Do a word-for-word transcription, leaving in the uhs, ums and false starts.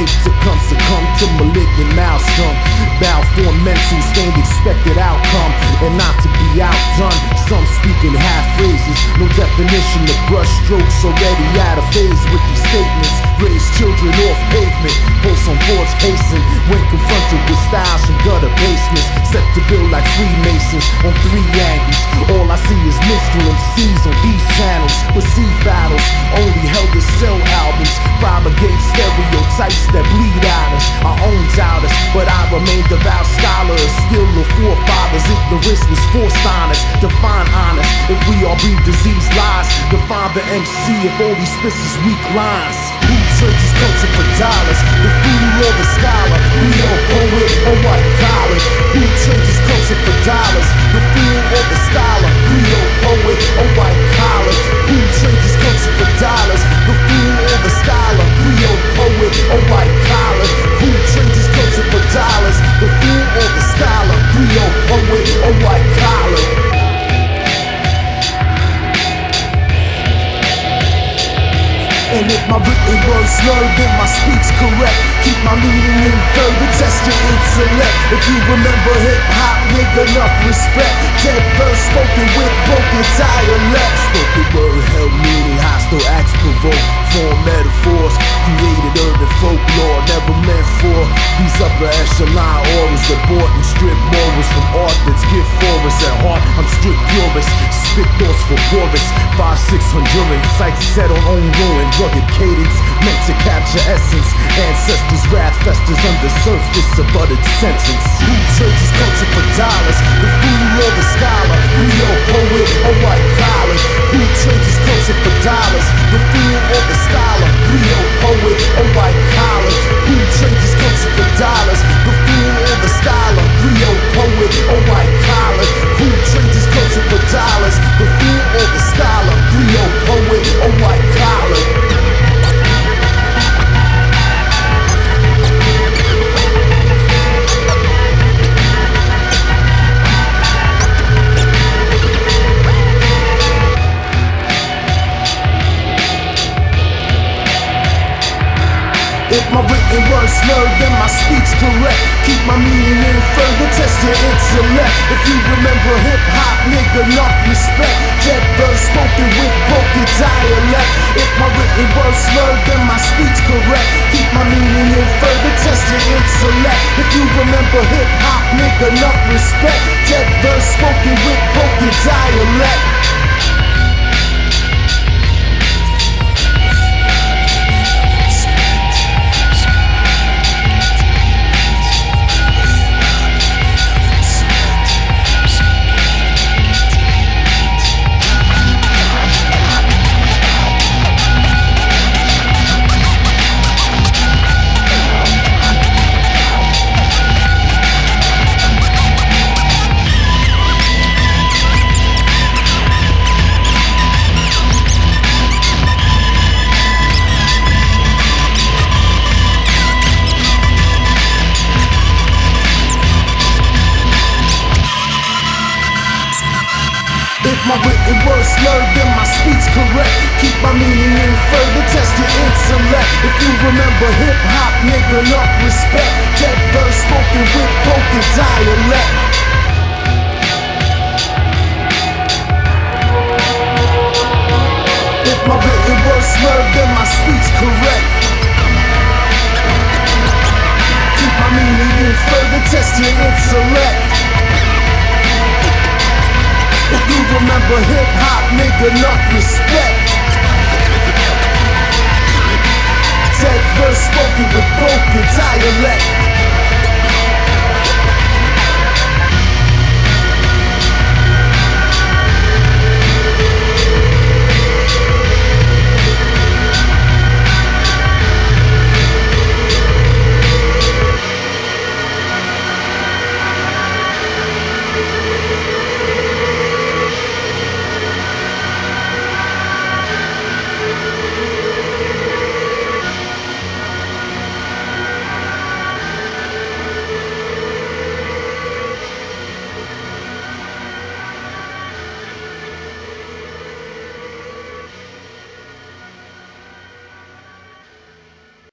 make to come succumb to malignant maelstrom. Bow for mental stained expected outcome, and not to be outdone. Some speaking half phrases, no definition of brush strokes. Already out of phase with these statements. Raise children off pavement, posts on boards hasten when confronted with styles from gutter basements. Set to build like Freemasons on three angles. All I see is minstrel M Cs on these channels. Perceive battles only held to sell albums. Propagate stereotypes that bleed out us. Our own doubters, but I remain devout scholar. A skill of forefathers, ignorance was forced on us. Define honest if we all breathe disease lies. Define the M C if all he spits is weak lines. Who trades his culture for dollars? The fool or the scholar? Real poet or white collar? Who trades his culture for dollars? The fool or the scholar? Real poet or white collar? Who trades his culture for dollars? The fool or the scholar? Real poet or white collar? Who trades his culture for dollars? The fool or the scholar? Real poet or white collar? And if my written words slurred, then my speech correct. Keep my meaning in further, test your intellect. If you remember hip-hop, nigga, enough respect. Dead verse spoken with broken dialect. Spoken word held meaning, hostile acts provoke. Form metaphors, created urban folklore. Never meant for these upper echelon auras that bought and strip morals from art that's gift for us. At heart, I'm strict purist. Spit thoughts for porous. Five, six Honduran sights set on own ruin. Rugged cadence meant to capture essence. Ancestors' wrath festers under surface of uttered sentence. Who trades his culture for dollars? The fool or the scholar? Real poet or white collar? Who trades his culture for dollars? The fool or the scholar? Real poet or white collar? Who trades his culture for dollars? The fool or the scholar? Real poet or white collar? Who trades his culture for dollars? The fool or the scholar? Real poet or white collar? If my written words slurred, then my speech correct. Keep my meaning in further, test your intellect. If you remember hip-hop, nigga, enough respect. Dead verse spoken with broken dialect. If my written words slurred, then my speech correct. Keep my meaning in further, test your intellect. If you remember hip-hop, nigga, enough respect. Dead verse spoken with broken dialect. If my written words slurred, then my speech correct. Keep my meaning in further, test your intellect. If you remember hip-hop, nigga, enough respect. Dead verse spoken with broken dialect. If my written words slurred, then my speech correct. Keep my meaning in further, test your intellect. If you remember hip-hop, nigga, enough respect. Dead verse spoken with